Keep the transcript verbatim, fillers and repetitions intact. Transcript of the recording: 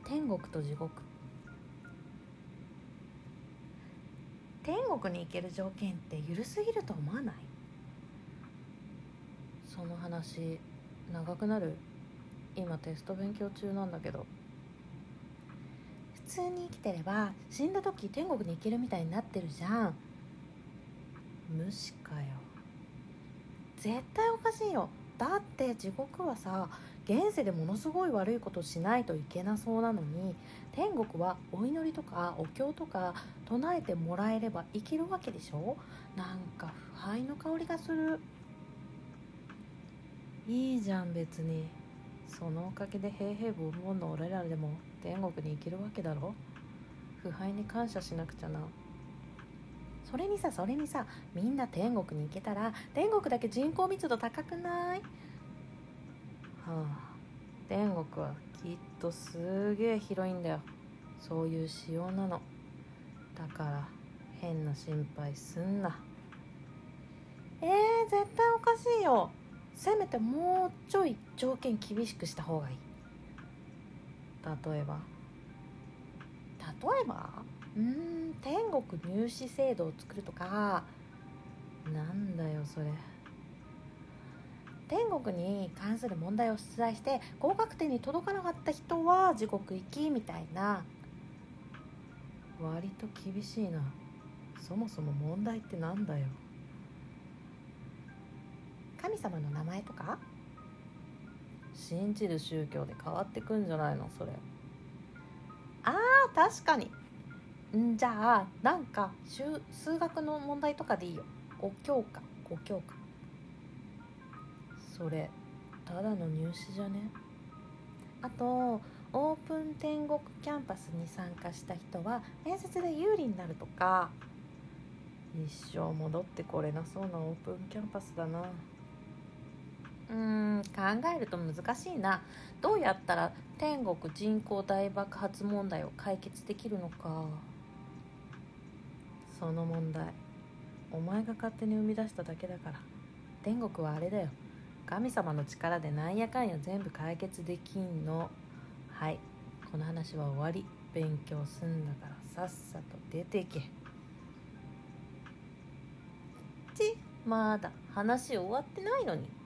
天国と地獄。天国に行ける条件って緩すぎると思わない？その話長くなる？今テスト勉強中なんだけど。普通に生きてれば死んだ時天国に行けるみたいになってるじゃん。無視かよ。絶対おかしいよ。だって地獄はさ、現世でものすごい悪いことしないといけなそうなのに、天国はお祈りとかお経とか唱えてもらえればいけるわけでしょ。なんか腐敗の香りがする。いいじゃん別に。そのおかげで平々凡々の俺らでも天国に行けるわけだろ。腐敗に感謝しなくちゃな。それにさそれにさみんな天国に行けたら天国だけ人口密度高くない？はあ、天国はきっとすげえ広いんだよ。そういう仕様なの。だから変な心配すんな。えー、絶対おかしいよ。せめてもうちょい条件厳しくした方がいい。例えば例えばうーん天国入試制度を作るとか。なんだよそれ。天国に関する問題を出題して合格点に届かなかった人は地獄行きみたいな。割と厳しいな。そもそも問題ってなんだよ。神様の名前とか？信じる宗教で変わってくんじゃないのそれ。あー確かに。んじゃあなんか数学の問題とかでいいよ。ご教科ご教科。それただの入試じゃね？あとオープン天国キャンパスに参加した人は面接で有利になるとか。一生戻ってこれなそうなオープンキャンパスだな。うーん考えると難しいな。どうやったら天国人口大爆発問題を解決できるのか。その問題お前が勝手に生み出しただけだから。天国はあれだよ、神様の力でなんやかんや全部解決できんの。はい、この話は終わり。勉強すんだからさっさと出てけ。ちまだ話終わってないのに。